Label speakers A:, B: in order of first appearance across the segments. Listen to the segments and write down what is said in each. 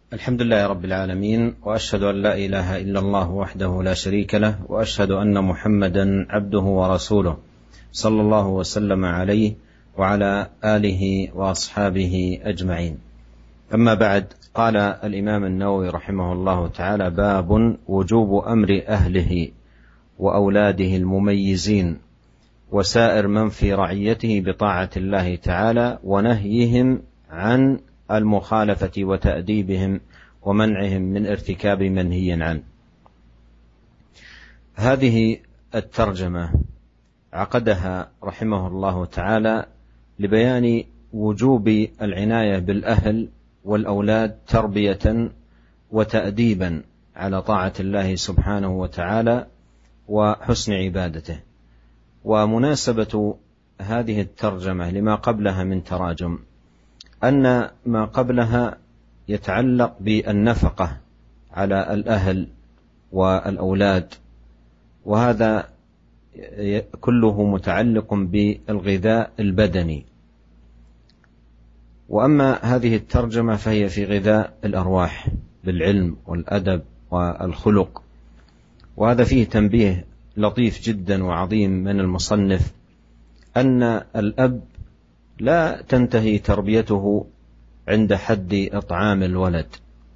A: الحمد لله رب العالمين، وأشهد أن لا إله إلا الله وحده لا شريك له، وأشهد أن محمدا عبده ورسوله صلى الله وسلم عليه وعلى آله وأصحابه أجمعين. أما بعد، قال الإمام النووي رحمه الله تعالى: باب وجوب أمر أهله وأولاده المميزين وسائر من في رعيته بطاعة الله تعالى، ونهيهم عن المخالفة وتأديبهم ومنعهم من ارتكاب منهي عنه. هذه الترجمة عقدها رحمه الله تعالى لبيان وجوب العناية بالأهل والأولاد تربية وتأديبا على طاعة الله سبحانه وتعالى وحسن عبادته. ومناسبة هذه الترجمة لما قبلها من تراجم أن ما قبلها يتعلق بالنفقة على الأهل والأولاد، وهذا كله متعلق بالغذاء البدني. وأما هذه الترجمة فهي في غذاء الأرواح بالعلم والأدب والخلق. وهذا فيه تنبيه لطيف جدا وعظيم من المصنف، أن الأب لا تنتهي تربيته عند حد إطعام الولد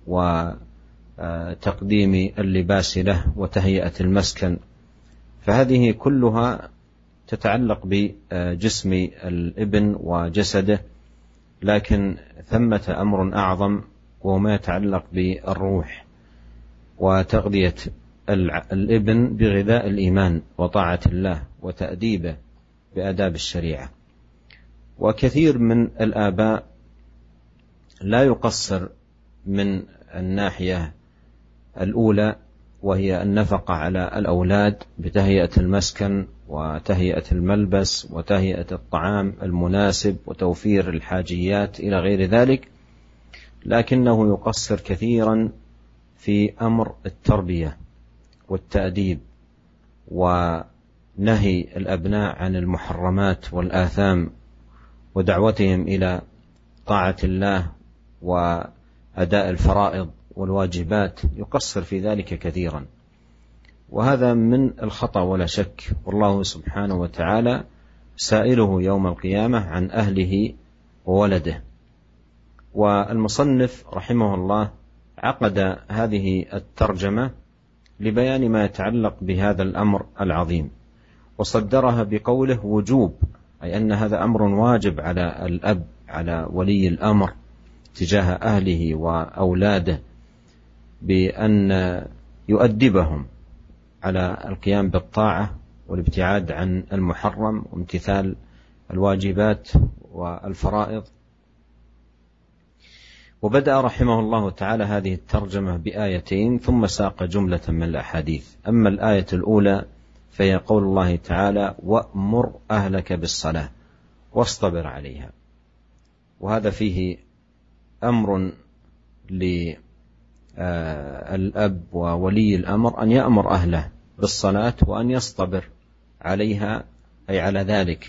A: وتقديم اللباس له وتهيئة المسكن، فهذه كلها تتعلق بجسم الابن وجسده، لكن ثمة أمر أعظم وهو ما يتعلق بالروح وتغذية الابن بغذاء الإيمان وطاعة الله وتأديبه بآداب الشريعة. وكثير من الآباء لا يقصر من الناحية الأولى، وهي النفقة على الأولاد بتهيئة المسكن وتهيئة الملبس وتهيئة الطعام المناسب وتوفير الحاجيات إلى غير ذلك، لكنه يقصر كثيرا في أمر التربية والتأديب ونهي الأبناء عن المحرمات والآثام ودعوتهم إلى طاعة الله وأداء الفرائض والواجبات، يقصر في ذلك كثيرا، وهذا من الخطأ ولا شك. والله سبحانه وتعالى سائله يوم القيامة عن أهله وولده. والمصنف رحمه الله عقد هذه الترجمة لبيان ما يتعلق بهذا الأمر العظيم، وصدرها بقوله وجوب، أي أن هذا أمر واجب على الأب، على ولي الأمر تجاه أهله وأولاده، بأن يؤدبهم على القيام بالطاعة والابتعاد عن المحرم وامتثال الواجبات والفرائض. وبدأ رحمه الله تعالى هذه الترجمة بآيتين ثم ساق جملة من الأحاديث. أما الآية الأولى فهي قول الله تعالى: وأمر أهلك بالصلاة واصطبر عليها. وهذا فيه أمر للأب وولي الأمر أن يأمر أهله بالصلاة وأن يصطبر عليها، أي على ذلك،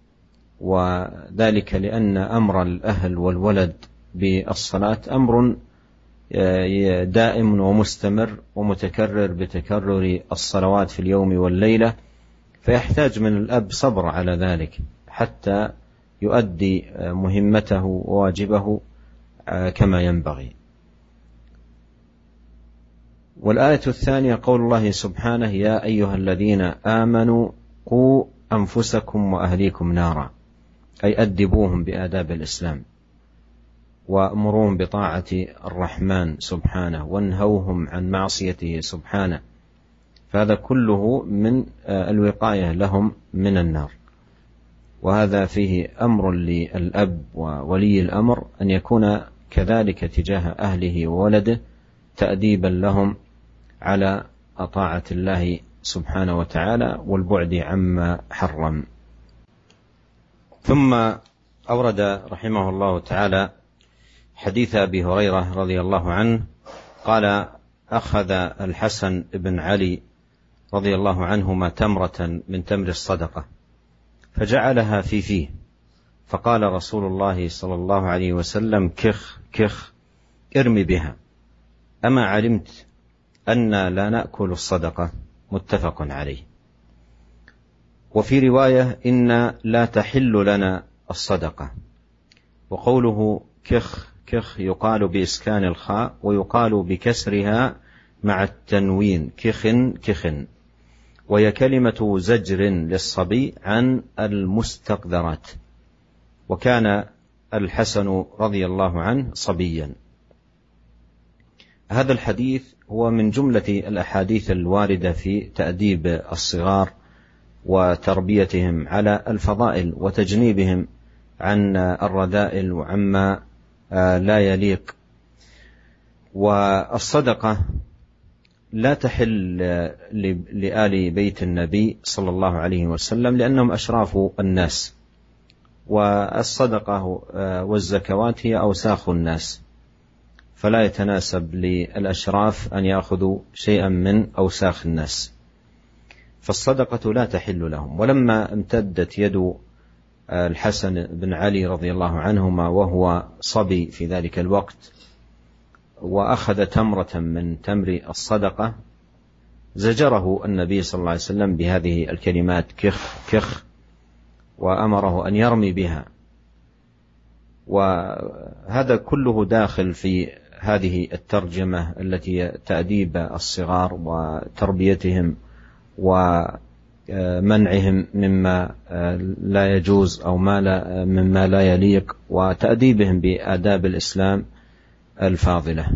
A: وذلك لأن أمر الأهل والولد بالصلاة أمر دائم ومستمر ومتكرر بتكرر الصلوات في اليوم والليلة، فيحتاج من الأب صبر على ذلك حتى يؤدي مهمته وواجبه كما ينبغي. والآية الثانية قول الله سبحانه: يا أيها الذين آمنوا قوا أنفسكم وأهليكم نارا، أي أدبوهم بآداب الإسلام وأمروهم بطاعة الرحمن سبحانه وانهوهم عن معصيته سبحانه، فهذا كله من الوقاية لهم من النار. وهذا فيه أمر للأب وولي الأمر أن يكون كذلك تجاه أهله وولده، تأديبا لهم على طاعة الله سبحانه وتعالى والبعد عما حرم. ثم أورد رحمه الله تعالى حديث أبي هريرة رضي الله عنه قال: أخذ الحسن بن علي رضي الله عنهما تمرة من تمر الصدقة فجعلها في فيه، فقال رسول الله صلى الله عليه وسلم: كخ كخ ارمي بها. أما علمت أن لا نأكل الصدقة؟ متفق عليه. وفي رواية إن لا تحل لنا الصدقة. وقوله كخ، كخ يقال بإسكان الخاء ويقال بكسرها مع التنوين، كخن كخن، وهي كلمة زجر للصبي عن المستقذرات، وكان الحسن رضي الله عنه صبيا. هذا الحديث هو من جملة الأحاديث الواردة في تأديب الصغار وتربيتهم على الفضائل وتجنيبهم عن الرذائل وعما لا يليق. والصدقة لا تحل لآل بيت النبي صلى الله عليه وسلم لأنهم أشراف الناس، والصدقة والزكوات هي أوساخ الناس، فلا يتناسب للأشراف أن يأخذوا شيئا من أوساخ الناس، فالصدقة لا تحل لهم. ولما امتدت يد الحسن بن علي رضي الله عنهما وهو صبي في ذلك الوقت وأخذ تمرة من تمر الصدقة، زجره النبي صلى الله عليه وسلم بهذه الكلمات كخ كخ، وأمره أن يرمي بها. وهذا كله داخل في هذه الترجمة التي تأديب الصغار وتربيتهم ومنعهم مما لا يجوز أو مما لا يليق، وتأديبهم بآداب الإسلام الفاضلة.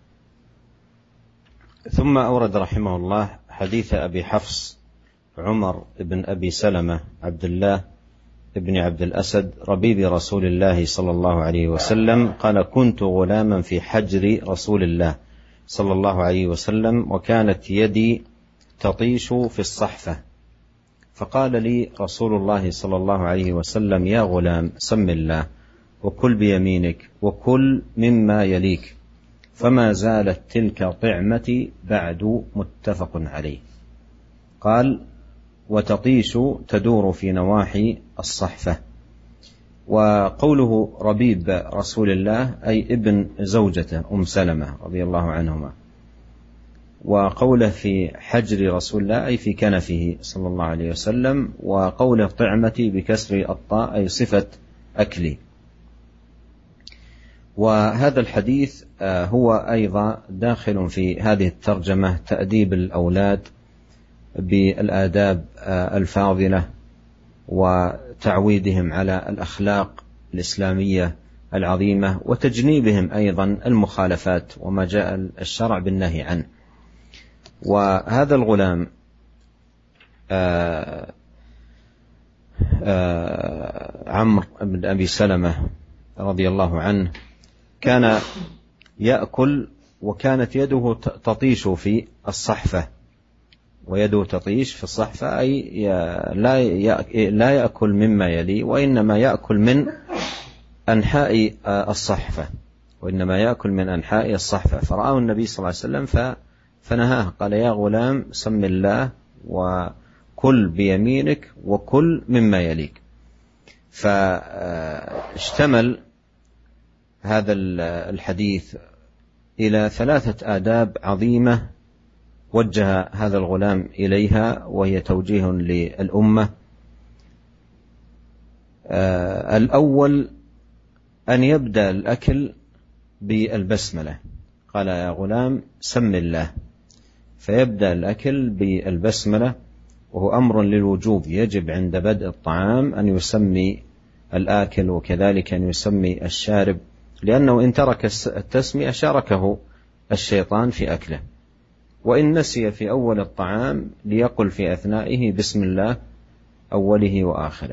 A: ثم أورد رحمه الله حديث أبي حفص عمر بن أبي سلمة عبد الله ابن عبد الأسد ربيب رسول الله صلى الله عليه وسلم قال: كنت غلاما في حجر رسول الله صلى الله عليه وسلم، وكانت يدي تطيش في الصحفة، فقال لي رسول الله صلى الله عليه وسلم: يا غلام، سم الله وكل بيمينك وكل مما يليك، فما زالت تلك طعمتي بعد. متفق عليه. قال: وتطيش تدور في نواحي الصحفة. وقوله ربيب رسول الله أي ابن زوجته أم سلمة رضي الله عنهما، وقوله في حجر رسول الله أي في كنفه صلى الله عليه وسلم، وقوله طعمتي بكسر الطاء أي صفة أكلي. وهذا الحديث هو أيضا داخل في هذه الترجمة تأديب الأولاد بالآداب الفاضلة وتعويدهم على الأخلاق الإسلامية العظيمة، وتجنيبهم أيضا المخالفات وما جاء الشرع بالنهي عنه. وهذا الغلام عمرو بن أبي سلمة رضي الله عنه كان يأكل، وكانت يده تطيش في الصحفة، ويده تطيش في الصحفة أي لا يأكل مما يلي، وإنما يأكل من أنحاء الصحفة، فرآه النبي صلى الله عليه وسلم فنهاه، قال: يا غلام، سم الله وكل بيمينك وكل مما يليك. فاشتمل هذا الحديث إلى 3 آداب عظيمة وجه هذا الغلام إليها، وهي توجيه للأمة. الأول أن يبدأ الأكل بالبسملة، قال: يا غلام، سم الله، فيبدأ الأكل بالبسملة، وهو أمر للوجوب، يجب عند بدء الطعام أن يسمي الآكل وكذلك أن يسمي الشارب، لأنه إن ترك التسمية شاركه الشيطان في أكله. وإن نسي في أول الطعام ليقل في أثنائه بسم الله أوله وآخره.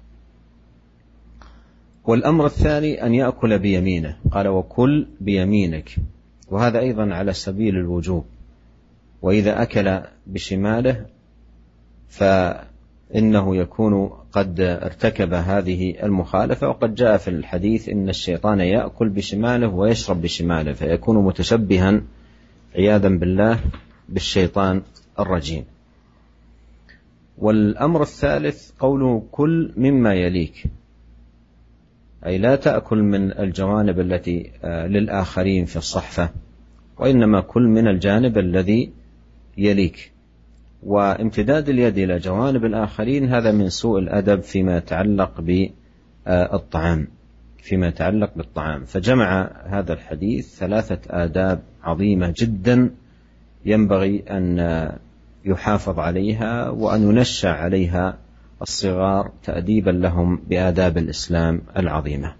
A: والأمر الثاني أن يأكل بيمينه، قال: وكل بيمينك، وهذا أيضا على سبيل الوجوب. وإذا أكل بشماله فإنه يكون قد ارتكب هذه المخالفة، وقد جاء في الحديث إن الشيطان يأكل بشماله ويشرب بشماله، فيكون متشبها عياذا بالله بالشيطان الرجيم. والأمر الثالث قوله: كل مما يليك، أي لا تأكل من الجوانب التي للآخرين في الصحفة، وإنما كل من الجانب الذي يليك. وامتداد اليد إلى جوانب الآخرين هذا من سوء الأدب فيما يتعلق بالطعام. فجمع هذا الحديث 3 آداب عظيمة جدا ينبغي أن يحافظ عليها وأن ينشأ عليها الصغار تأديبا لهم بآداب الإسلام العظيمة.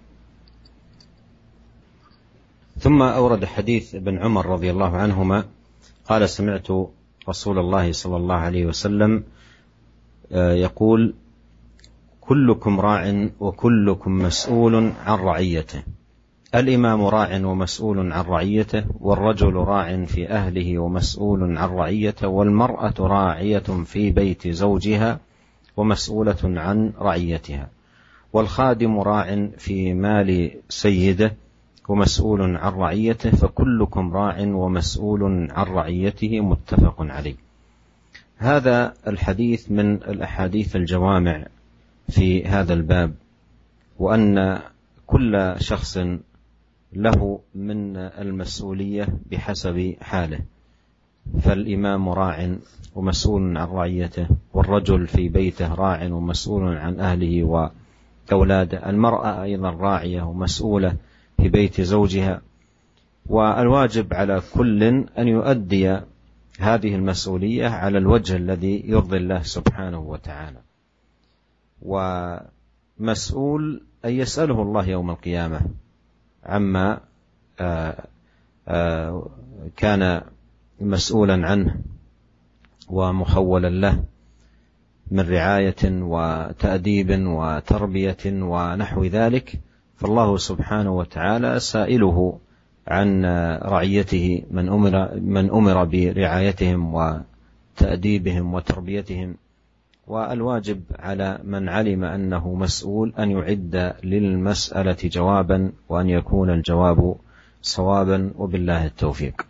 A: ثم أورد حديث ابن عمر رضي الله عنهما قال: سمعت رسول الله صلى الله عليه وسلم يقول: كلكم راع وكلكم مسؤول عن رعيته. الإمام راع ومسؤول عن رعيته، والرجل راع في أهله ومسؤول عن رعيته، والمرأة راعية في بيت زوجها ومسؤولة عن رعيتها، والخادم راع في مال سيده ومسؤول عن رعيته، فكلكم راع ومسؤول عن رعيته. متفق عليه. هذا الحديث من الأحاديث الجوامع في هذا الباب، وأن كل شخص له من المسؤولية بحسب حاله. فالإمام راع ومسؤول عن رعيته، والرجل في بيته راع ومسؤول عن أهله وأولاده، المرأة أيضا راعية ومسؤولة في بيت زوجها. والواجب على كل أن يؤدي هذه المسؤولية على الوجه الذي يرضي الله سبحانه وتعالى. ومسؤول أن يسأله الله يوم القيامة عما كان مسؤولا عنه ومخولا له من رعاية وتأديب وتربية ونحو ذلك، فالله سبحانه وتعالى سائله عن رعيته من أمر برعايتهم وتأديبهم وتربيتهم. والواجب على من علم أنه مسؤول أن يعد للمسألة جوابا، وأن يكون الجواب صوابا، وبالله التوفيق.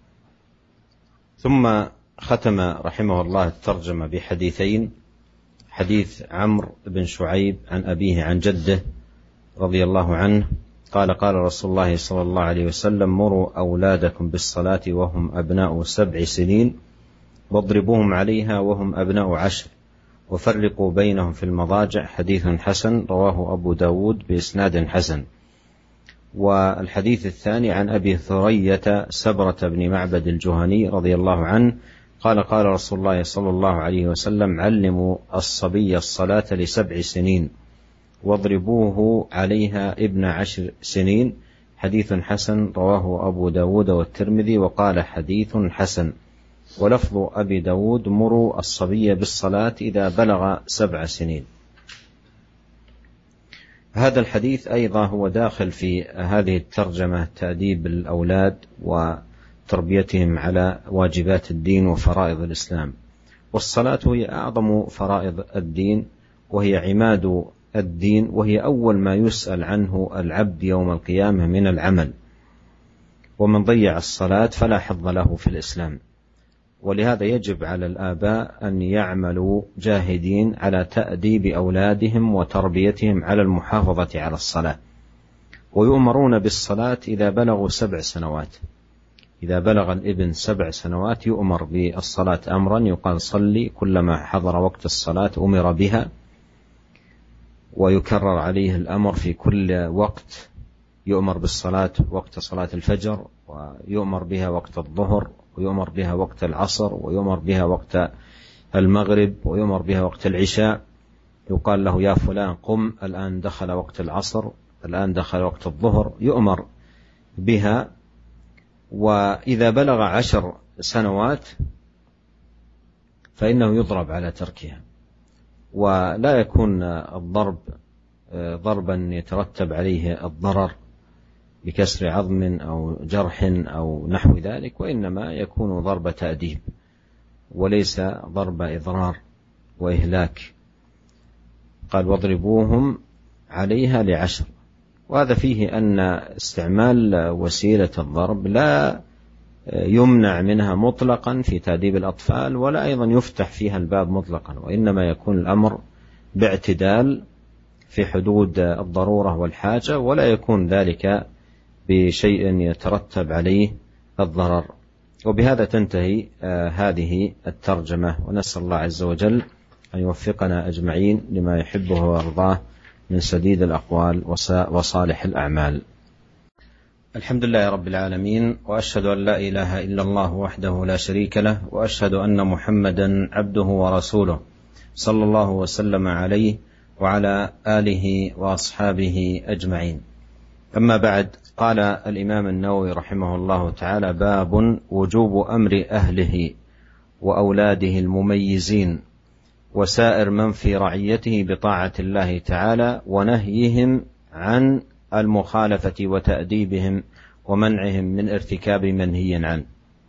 A: ثم ختم رحمه الله الترجمة بحديثين: حديث عمرو بن شعيب عن أبيه عن جده رضي الله عنه قال: قال رسول الله صلى الله عليه وسلم: مروا أولادكم بالصلاة وهم أبناء 7 سنين، واضربوهم عليها وهم أبناء 10، وفرقوا بينهم في المضاجع. حديث حسن، رواه أبو داود بإسناد حسن. والحديث الثاني عن أبي ثرية سبرة بن معبد الجهني رضي الله عنه قال: قال رسول الله صلى الله عليه وسلم: علموا الصبي الصلاة ل7 سنين، واضربوه عليها ابن 10 سنين. حديث حسن، رواه أبو داود والترمذي، وقال: حديث حسن. ولفظ أبي داود: مروا الصبي بالصلاة إذا بلغ 7 سنين. هذا الحديث أيضا هو داخل في هذه الترجمة، تأديب الأولاد وتربيتهم على واجبات الدين وفرائض الإسلام. والصلاة هي أعظم فرائض الدين، وهي عماد الدين، وهي أول ما يسأل عنه العبد يوم القيامة من العمل، ومن ضيع الصلاة فلا حظ له في الإسلام. ولهذا يجب على الآباء أن يعملوا جاهدين على تأديب أولادهم وتربيتهم على المحافظة على الصلاة، ويؤمرون بالصلاة إذا بلغوا 7 سنوات. إذا بلغ الابن 7 سنوات يؤمر بالصلاة أمرا، يقال صلي، كلما حضر وقت الصلاة أمر بها، ويكرر عليه الأمر في كل وقت. يؤمر بالصلاة وقت صلاة الفجر، ويؤمر بها وقت الظهر، ويؤمر بها وقت العصر، ويؤمر بها وقت المغرب، ويؤمر بها وقت العشاء. يقال له: يا فلان قم، الآن دخل وقت العصر، الآن دخل وقت الظهر، يؤمر بها. وإذا بلغ 10 سنوات فإنه يضرب على تركها، ولا يكون الضرب ضربا يترتب عليه الضرر بكسر عظم أو جرح أو نحو ذلك، وإنما يكون ضرب تأديب وليس ضرب إضرار وإهلاك. قال: واضربوهم عليها ل10. وهذا فيه أن استعمال وسيلة الضرب لا يمنع منها مطلقا في تأديب الأطفال، ولا أيضا يفتح فيها الباب مطلقا، وإنما يكون الأمر باعتدال في حدود الضرورة والحاجة، ولا يكون ذلك بشيء يترتب عليه الضرر. وبهذا تنتهي هذه الترجمة، ونسأل الله عز وجل أن يوفقنا أجمعين لما يحبه ويرضاه من سديد الأقوال وصالح الأعمال. الحمد لله رب العالمين، وأشهد أن لا إله إلا الله وحده لا شريك له، وأشهد أن محمدا عبده ورسوله صلى الله وسلم عليه وعلى آله وأصحابه أجمعين. أما بعد، قال الإمام النووي رحمه الله تعالى: باب وجوب أمر أهله وأولاده المميزين وسائر من في رعيته بطاعة الله تعالى، ونهيهم عن المخالفة وتأديبهم ومنعهم من ارتكاب منهي عنه.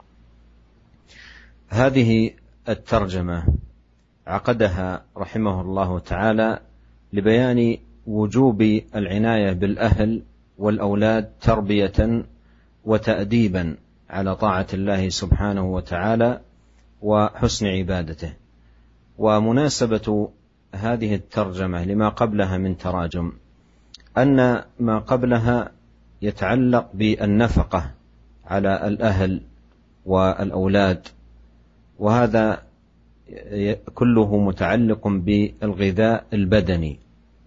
A: هذه الترجمة عقدها رحمه الله تعالى لبيان وجوب العناية بالأهل والأولاد تربية وتأديبا على طاعة الله سبحانه وتعالى وحسن عبادته. ومناسبة هذه الترجمة لما قبلها من تراجم أن ما قبلها يتعلق بالنفقة على الأهل والأولاد، وهذا كله متعلق بالغذاء البدني.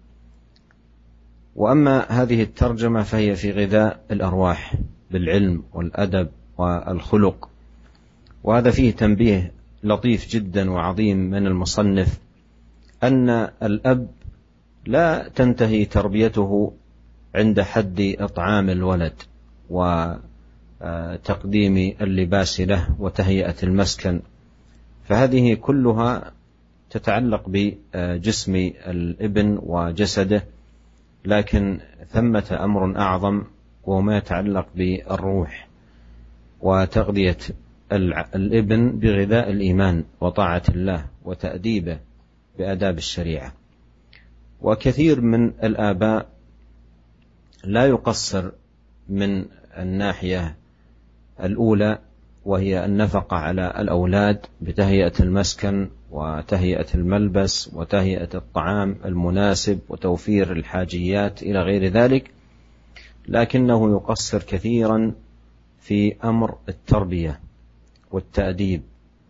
A: وأما هذه الترجمة فهي في غذاء الأرواح بالعلم والأدب والخلق. وهذا فيه تنبيه لطيف جدا وعظيم من المصنف، أن الأب لا تنتهي تربيته عند حد إطعام الولد وتقديم اللباس له وتهيئة المسكن، فهذه كلها تتعلق بجسم الابن وجسده، لكن ثمة أمر أعظم وهو ما يتعلق بالروح وتغذية الابن بغذاء الإيمان وطاعة الله وتأديبه بآداب الشريعة. وكثير من الآباء لا يقصر من الناحية الأولى، وهي النفقة على الأولاد بتهيئة المسكن وتهيئة الملبس وتهيئة الطعام المناسب وتوفير الحاجيات إلى غير ذلك، لكنه يقصر كثيرا في أمر التربية والتأديب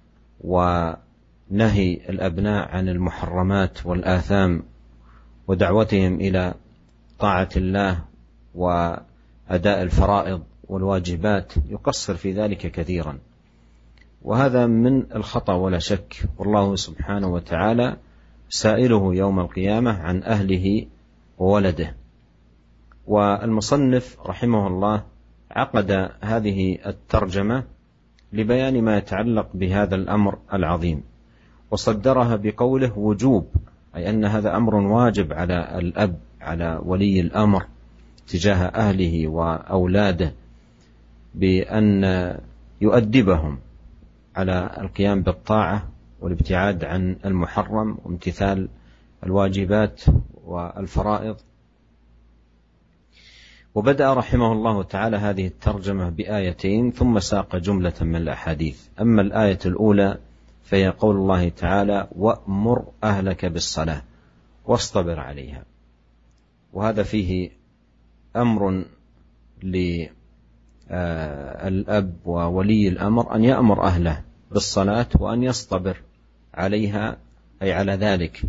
A: ونهي الأبناء عن المحرمات والآثام ودعوتهم إلى طاعة الله وأداء الفرائض والواجبات، يقصر في ذلك كثيرا، وهذا من الخطأ ولا شك. والله سبحانه وتعالى سائله يوم القيامة عن أهله وولده. والمصنف رحمه الله عقد هذه الترجمة لبيان ما يتعلق بهذا الأمر العظيم، وصدرها بقوله وجوب، أي أن هذا أمر واجب على الأب، على ولي الأمر تجاه أهله وأولاده، بأن يؤدبهم على القيام بالطاعة والابتعاد عن المحرم وامتثال الواجبات والفرائض. وبدأ رحمه الله تعالى هذه الترجمة بآيتين ثم ساق جملة من الأحاديث. أما الآية الأولى فهي قول الله تعالى: وأمر أهلك بالصلاة واصطبر عليها. وهذا فيه أمر للأب وولي الأمر أن يأمر أهله بالصلاة وأن يصطبر عليها، أي على ذلك،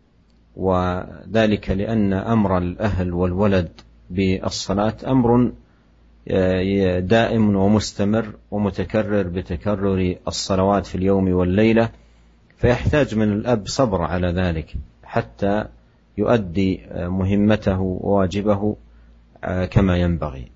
A: وذلك لأن أمر الأهل والولد بالصلاة أمر دائم ومستمر ومتكرر بتكرر الصلوات في اليوم والليلة، فيحتاج من الأب صبر على ذلك حتى يؤدي مهمته وواجبه كما ينبغي.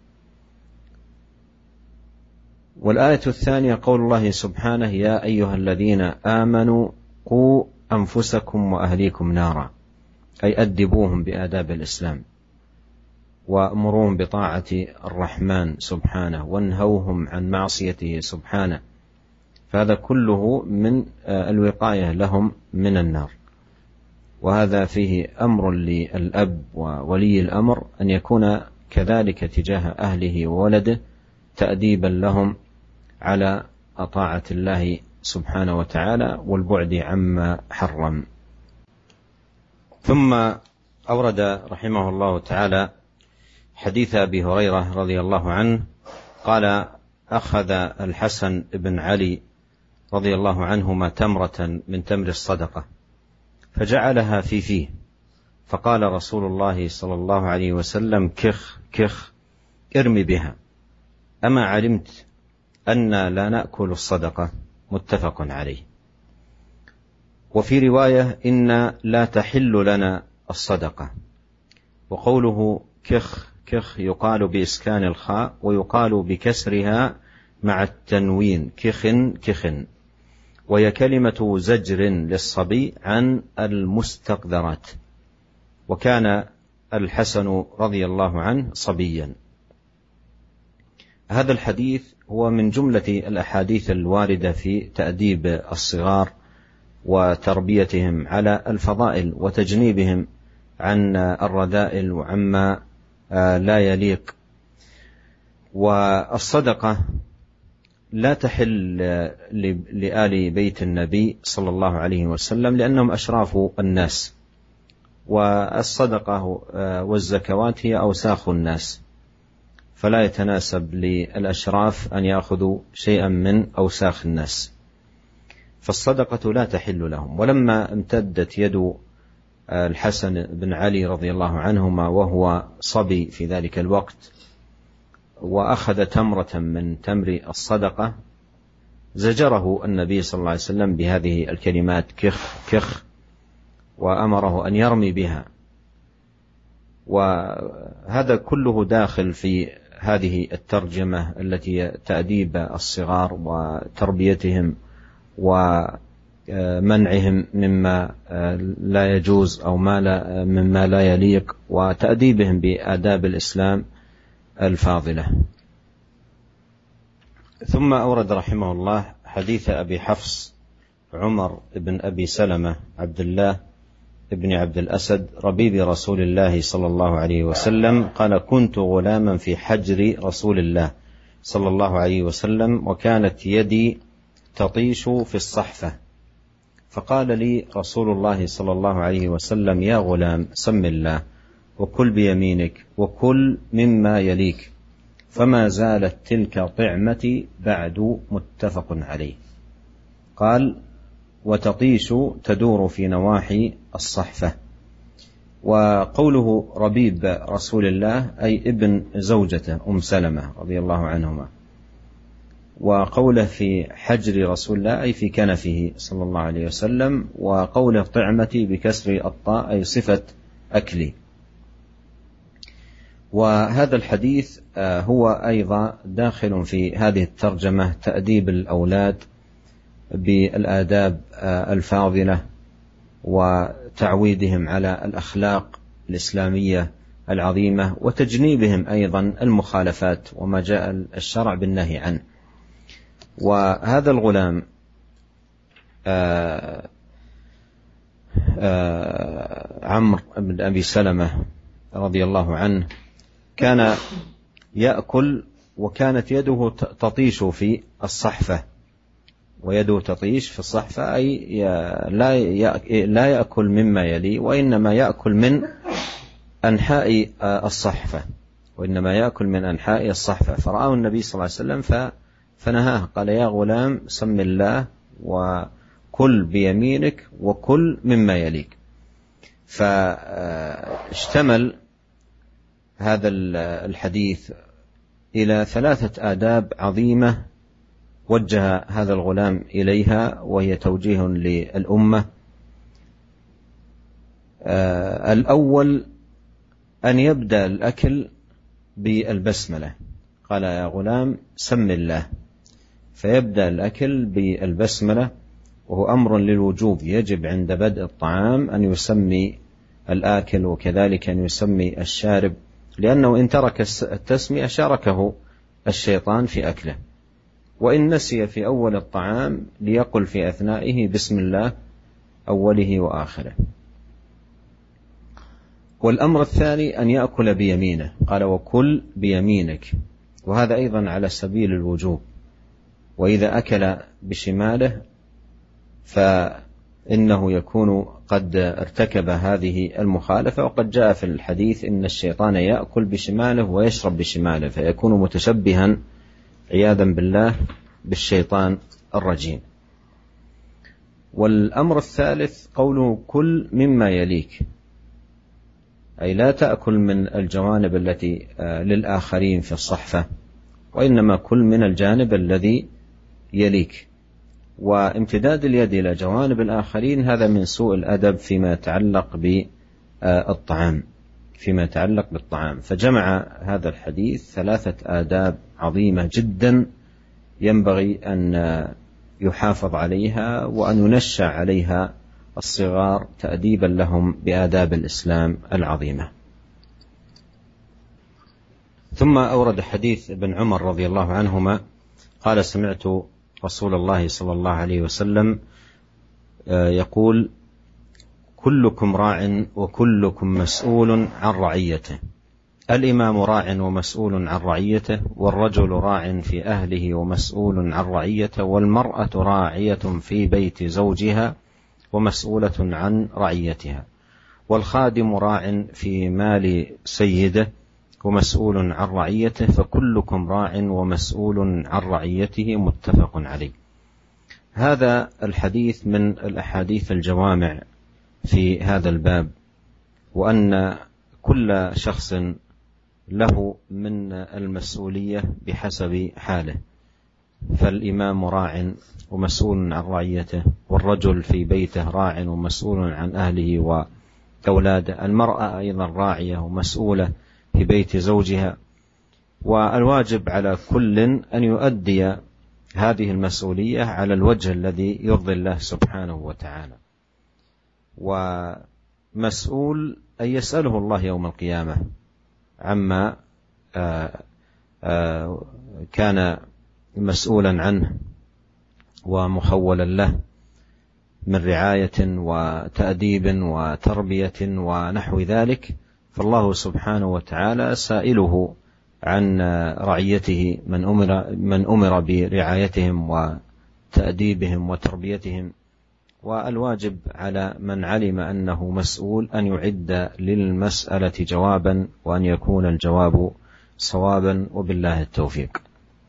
A: والآية الثانية قول الله سبحانه: يا أيها الذين آمنوا قوا أنفسكم وأهليكم نارا، أي أدبوهم بآداب الإسلام وأمروهم بطاعة الرحمن سبحانه وانهوهم عن معصيته سبحانه، فهذا كله من الوقاية لهم من النار. وهذا فيه أمر للأب وولي الأمر أن يكون كذلك تجاه أهله وولده تأديبا لهم على طاعة الله سبحانه وتعالى والبعد عما حرم. ثم أورد رحمه الله تعالى حديث أبي هريرة رضي الله عنه قال: أخذ الحسن بن علي رضي الله عنهما تمرة من تمر الصدقة فجعلها في فيه، فقال رسول الله صلى الله عليه وسلم: كخ كخ ارمي بها، أما علمت أن لا نأكل الصدقة؟ متفق عليه. وفي رواية: إن لا تحل لنا الصدقة. وقوله كخ كخ يقال بإسكان الخاء ويقال بكسرها مع التنوين كخن كخن، وهي كلمة زجر للصبي عن المستقذرات، وكان الحسن رضي الله عنه صبيا. هذا الحديث هو من جملة الأحاديث الواردة في تأديب الصغار وتربيتهم على الفضائل وتجنيبهم عن الرذائل وعما لا يليق. والصدقة لا تحل لآل بيت النبي صلى الله عليه وسلم لأنهم أشراف الناس، والصدقة والزكوات هي أوساخ الناس، فلا يتناسب للأشراف أن يأخذوا شيئا من أوساخ الناس، فالصدقة لا تحل لهم. ولما امتدت يد الحسن بن علي رضي الله عنهما وهو صبي في ذلك الوقت وأخذ تمرة من تمر الصدقة، زجره النبي صلى الله عليه وسلم بهذه الكلمات كخ كخ، وأمره أن يرمي بها. وهذا كله داخل في هذه الترجمة التي تأديب الصغار وتربيتهم ومنعهم مما لا يجوز أو مما لا يليق، وتأديبهم بآداب الإسلام الفاضلة. ثم أورد رحمه الله حديث أبي حفص عمر بن أبي سلمة عبد الله ابن عبد الأسد ربيب رسول الله صلى الله عليه وسلم قال: كنت غلاما في حجر رسول الله صلى الله عليه وسلم، وكانت يدي تطيش في الصحفة، فقال لي رسول الله صلى الله عليه وسلم: يا غلام، سم الله وكل بيمينك وكل مما يليك، فما زالت تلك طعمتي بعد. متفق عليه. قال: وتطيش تدور في نواحي الصحفة. وقوله ربيب رسول الله أي ابن زوجته أم سلمة رضي الله عنهما، وقوله في حجر رسول الله أي في كنفه صلى الله عليه وسلم، وقوله طعمتي بكسر الطاء أي صفة أكلي. وهذا الحديث هو أيضا داخل في هذه الترجمة تأديب الأولاد بالآداب الفاضلة وتعويدهم على الأخلاق الإسلامية العظيمة، وتجنيبهم أيضا المخالفات وما جاء الشرع بالنهي عنه. وهذا الغلام عمرو بن أبي سلمة رضي الله عنه كان يأكل، وكانت يده تطيش في الصحفة، ويده تطيش في الصحفة أي لا يأكل مما يلي، وإنما يأكل من أنحاء الصحفة، فرآه النبي صلى الله عليه وسلم فنهاه، قال: يا غلام، سم الله وكل بيمينك وكل مما يليك. فاشتمل هذا الحديث إلى 3 آداب عظيمة وجه هذا الغلام إليها، وهي توجيه للأمة. الأول أن يبدأ الأكل بالبسملة، قال: يا غلام، سم الله، فيبدأ الأكل بالبسملة، وهو أمر للوجوب، يجب عند بدء الطعام أن يسمي الآكل وكذلك أن يسمي الشارب، لأنه إن ترك التسمية شاركه الشيطان في أكله. وإن نسي في أول الطعام ليقل في أثنائه بسم الله أوله وآخره. والأمر الثاني أن يأكل بيمينه، قال: وكل بيمينك، وهذا أيضا على سبيل الوجوب. وإذا أكل بشماله فإنه يكون قد ارتكب هذه المخالفة، وقد جاء في الحديث إن الشيطان يأكل بشماله ويشرب بشماله، فيكون متشبها عياذا بالله بالشيطان الرجيم. والأمر الثالث قوله كل مما يليك، أي لا تأكل من الجوانب التي للآخرين في الصحفة، وإنما كل من الجانب الذي يليك. وامتداد اليد إلى جوانب الآخرين هذا من سوء الأدب فيما يتعلق بالطعام. فجمع هذا الحديث 3 آداب عظيمة جدا ينبغي أن يحافظ عليها وأن ينشأ عليها الصغار تأديبا لهم بآداب الإسلام العظيمة. ثم أورد حديث ابن عمر رضي الله عنهما قال: سمعت رسول الله صلى الله عليه وسلم يقول: كلكم راع وكلكم مسؤول عن رعيته. الإمام راع ومسؤول عن رعيته، والرجل راع في أهله ومسؤول عن رعيته، والمرأة راعية في بيت زوجها ومسؤولة عن رعيتها، والخادم راع في مال سيده ومسؤول عن رعيته، فكلكم راع ومسؤول عن رعيته. متفق عليه. هذا الحديث من الأحاديث الجوامع في هذا الباب، وأن كل شخص له من المسؤولية بحسب حاله. فالإمام راع ومسؤول عن رعيته، والرجل في بيته راع ومسؤول عن أهله وأولاده، المرأة أيضا راعية ومسؤولة في بيت زوجها. والواجب على كل أن يؤدي هذه المسؤولية على الوجه الذي يرضي الله سبحانه وتعالى. ومسؤول أن يسأله الله يوم القيامة عما كان مسؤولا عنه ومخولا له من رعاية وتأديب وتربية ونحو ذلك، فالله سبحانه وتعالى سائله عن رعيته من أمر برعايتهم وتأديبهم وتربيتهم. والواجب على من علم أنه مسؤول أن يعد للمسألة جوابا، وأن يكون الجواب صوابا، وبالله التوفيق.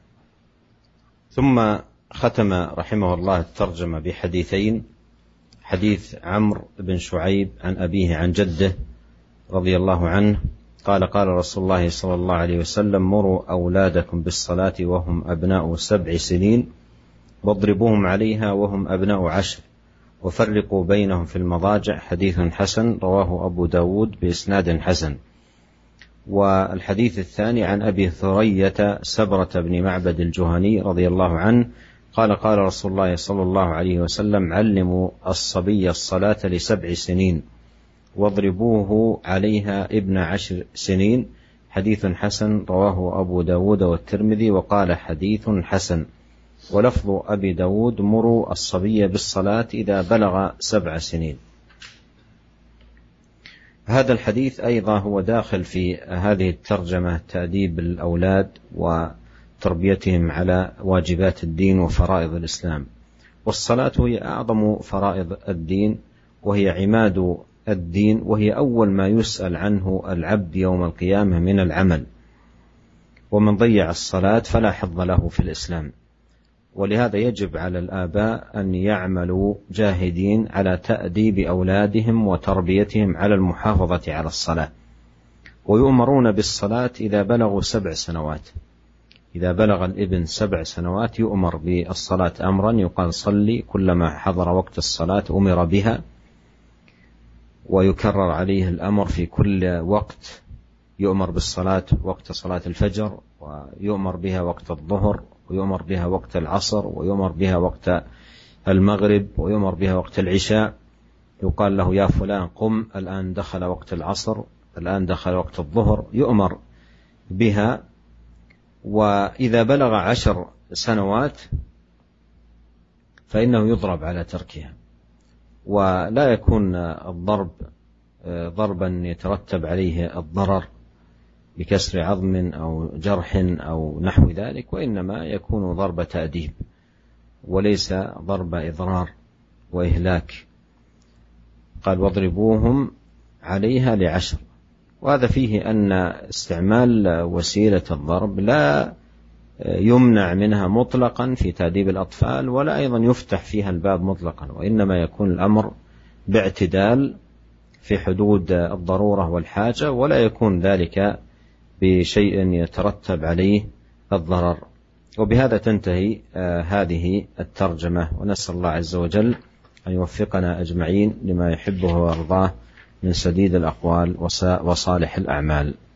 A: ثم ختم رحمه الله الترجمة بحديثين: حديث عمرو بن شعيب عن أبيه عن جده رضي الله عنه قال: قال رسول الله صلى الله عليه وسلم: مروا أولادكم بالصلاة وهم أبناء 7 سنين، واضربوهم عليها وهم أبناء 10، وفرقوا بينهم في المضاجع. حديث حسن، رواه أبو داود بإسناد حسن. والحديث الثاني عن أبي ثرية سبرة بن معبد الجهني رضي الله عنه قال: قال رسول الله صلى الله عليه وسلم: علموا الصبي الصلاة ل7 سنين، واضربوه عليها 12 سنين. حديث حسن، رواه أبو داود والترمذي، وقال: حديث حسن. ولفظ أبي داود: مروا الصبي بالصلاة إذا بلغ 7 سنين. هذا الحديث أيضا هو داخل في هذه الترجمة تأديب الأولاد وتربيتهم على واجبات الدين وفرائض الإسلام. والصلاة هي أعظم فرائض الدين، وهي عماد الدين، وهي أول ما يسأل عنه العبد يوم القيامة من العمل، ومن ضيع الصلاة فلا حظ له في الإسلام. ولهذا يجب على الآباء أن يعملوا جاهدين على تأديب أولادهم وتربيتهم على المحافظة على الصلاة، ويؤمرون بالصلاة إذا بلغوا 7 سنوات. إذا بلغ الابن 7 سنوات يؤمر بالصلاة أمرا، يقال صلي، كلما حضر وقت الصلاة أمر بها، ويكرر عليه الأمر في كل وقت. يؤمر بالصلاة وقت صلاة الفجر، ويؤمر بها وقت الظهر، ويؤمر بها وقت العصر، ويؤمر بها وقت المغرب، ويؤمر بها وقت العشاء. يقال له: يا فلان قم، الآن دخل وقت العصر، الآن دخل وقت الظهر، يؤمر بها. وإذا بلغ 10 سنوات فإنه يضرب على تركها، ولا يكون الضرب ضربا يترتب عليه الضرر بكسر عظم أو جرح أو نحو ذلك، وإنما يكون ضرب تأديب وليس ضرب إضرار وإهلاك. قال: واضربوهم عليها ل10. وهذا فيه أن استعمال وسيلة الضرب لا يمنع منها مطلقا في تأديب الأطفال، ولا أيضا يفتح فيها الباب مطلقا، وإنما يكون الأمر باعتدال في حدود الضرورة والحاجة، ولا يكون ذلك بشيء يترتب عليه الضرر. وبهذا تنتهي هذه الترجمة، ونسأل الله عز وجل أن يوفقنا أجمعين لما يحبه ويرضاه من سديد الأقوال وصالح الأعمال.